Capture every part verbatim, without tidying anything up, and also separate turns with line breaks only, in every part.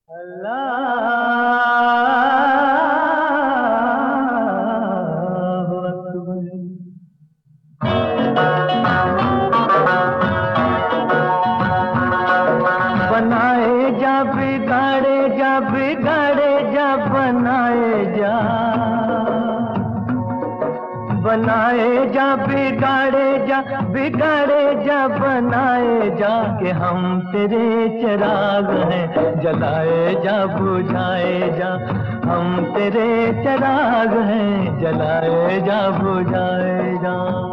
बनाए जा बिगाड़े जा बिगाड़े जा बनाए जा बनाए जा बिगाड़े जा बिगाड़े जा बनाए जा कि हम तेरे चिराग हैं जलाए जा बुझाए जा हम तेरे चिराग हैं जलाए जा बुझाए जा।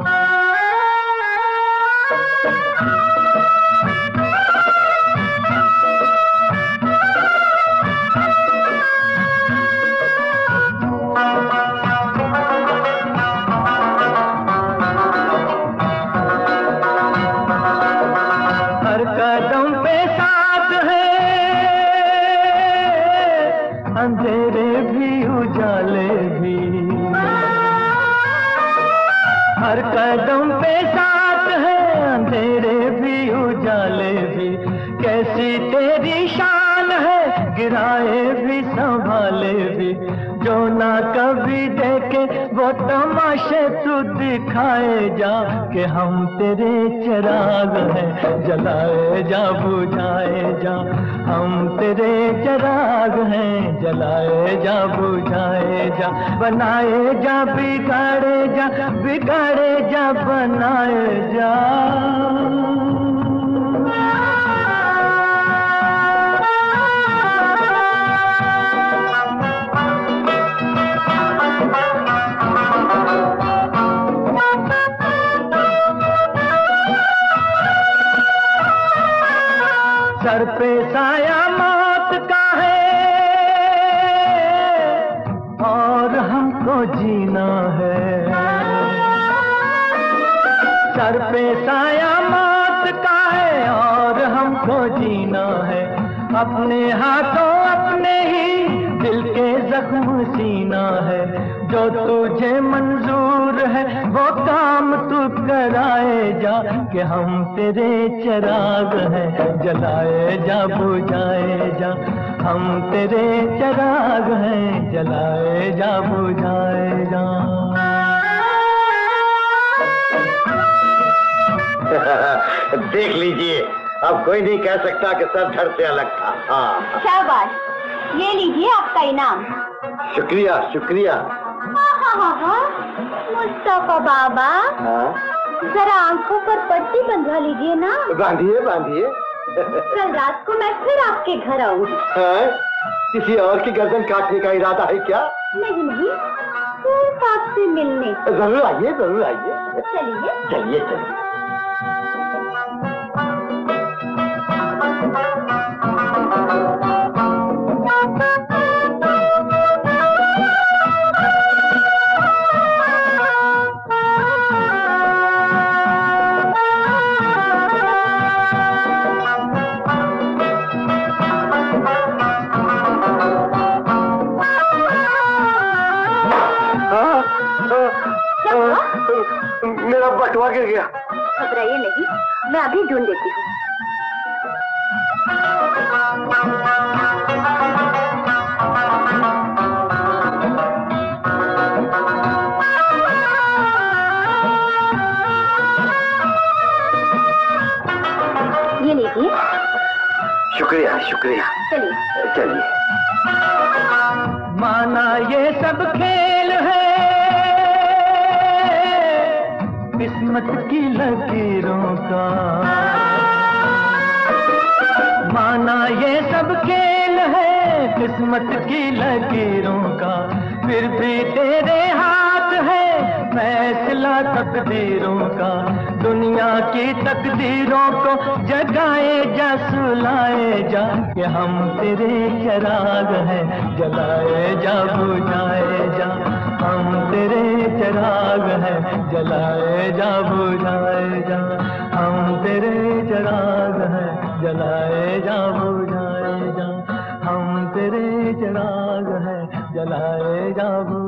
कदम पे साथ है अंधेरे भी उजाले भी हर कदम पे साथ है अंधेरे भी उजाले भी कैसी तेरी शान है गिराए भी संभाले भी जो ना कभी देखे वो तमाशे तू दिखाए जा कि हम तेरे चिराग हैं जलाए जा बुझाए जा हम तेरे चिराग हैं जलाए जा बुझाए जा बनाए जा बिगाड़े जा बिगाड़े जा बनाए जा। सर पे साया मौत का है और हमको जीना है सर पे साया मौत का है और हमको जीना है अपने हाथों अपने ही दिल के जख्म सीना है जो तुझे मंजूर है वो काम तू कराए जा कि हम तेरे चिराग हैं जलाए जा बुझाए जा हम तेरे चिराग हैं जलाए जा बुझाए जा।
देख लीजिए अब कोई नहीं कह सकता कि सब धड़ से अलग था। हाँ
शाबाश, ये लीजिए आपका इनाम।
शुक्रिया शुक्रिया।
हाँ हाँ हाँ मुस्तफा बाबा,
हाँ
जरा आंखों पर पट्टी बंधवा लीजिए ना।
बांधिए बांधिए।
कल रात को मैं फिर आपके घर आऊंगी।
किसी और की गर्दन काटने का इरादा है क्या?
नहीं नहीं, सिर्फ आपसे मिलने।
जरूर आइए जरूर आइए।
चलिए
चलिए चलिए। मेरा बटुआ गिर गया।
घबराइए नहीं, मैं अभी ढूंढ देती हूँ। ये लीजिए।
शुक्रिया शुक्रिया।
चलिए
चलिए।
माना ये सब खेल है किस्मत की लकीरों का माना ये सब खेल है किस्मत की लकीरों का फिर भी तेरे हाथ है फैसला तकदीरों का दुनिया की तकदीरों को जगाए जा सुलाए जा कि हम तेरे चिराग हैं जलाए जा बुझाए जा हम तेरे चिराग हैं जलाए जा बुझाए जा हम तेरे चिराग हैं जलाए जा बुझाए जा हम तेरे चिराग हैं जलाए जा।